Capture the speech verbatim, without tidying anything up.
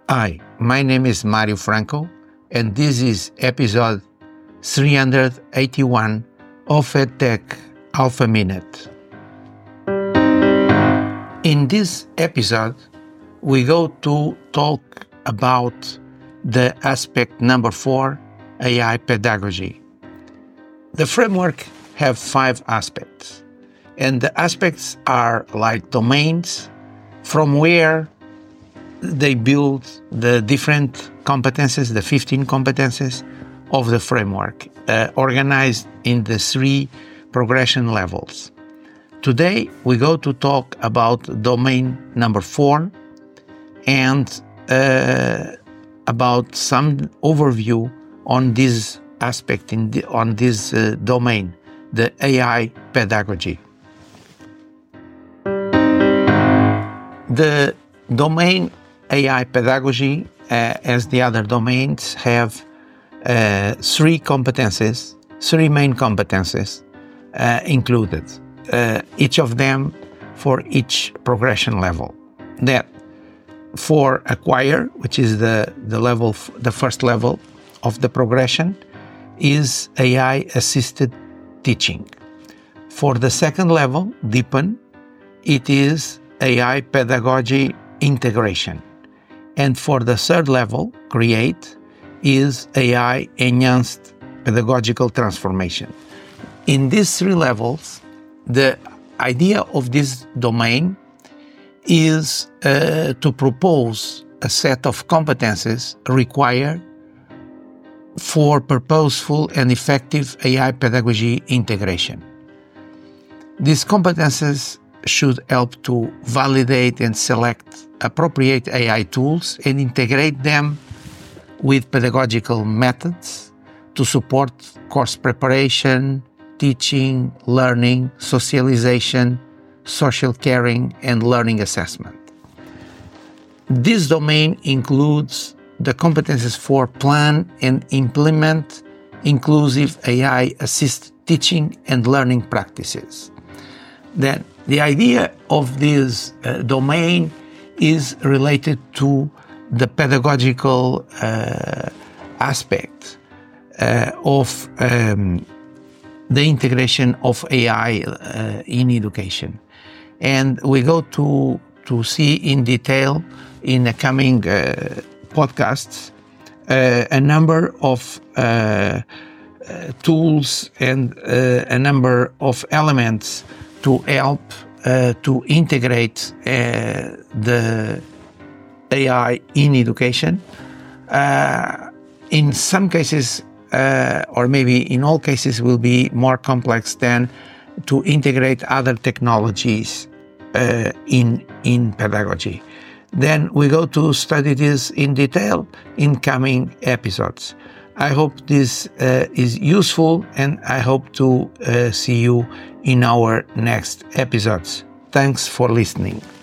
Hi, my name is Mario Franco, and this is episode three hundred eighty-one of EdTech Alpha Minute. In this episode, we go to talk about the aspect number four, A I pedagogy. The framework have five aspects, and the aspects are like domains from where they build the different competences, the fifteen competences of the framework, uh, organized in the three progression levels. Today, we go to talk about domain number four and uh, about some overview on this aspect, in the, on this uh, domain, the A I pedagogy. The domain A I pedagogy, uh, as the other domains, have uh, three competences, three main competences uh, included, uh, each of them for each progression level. That for acquire, which is the, the level, the first level of the progression, is A I-assisted teaching. For the second level, deepen, it is A I pedagogy integration. And for the third level, create, is A I-enhanced pedagogical transformation. In these three levels, the idea of this domain is uh, to propose a set of competences required for purposeful and effective A I pedagogy integration. These competences should help to validate and select appropriate A I tools and integrate them with pedagogical methods to support course preparation, teaching, learning, socialization, social caring, and learning assessment. This domain includes the competences for plan and implement inclusive A I-assisted teaching and learning practices. Then the idea of this uh, domain is related to the pedagogical uh, aspect uh, of um, the integration of A I uh, in education. And we go to, to see in detail in the coming uh, podcasts uh, a number of uh, uh, tools and uh, a number of elements to help uh, to integrate uh, the A I in education. Uh, in some cases, uh, or maybe in all cases, will be more complex than to integrate other technologies uh, in, in pedagogy. Then we go to study this in detail in coming episodes. I hope this uh, is useful, and I hope to uh, see you in our next episodes. Thanks for listening.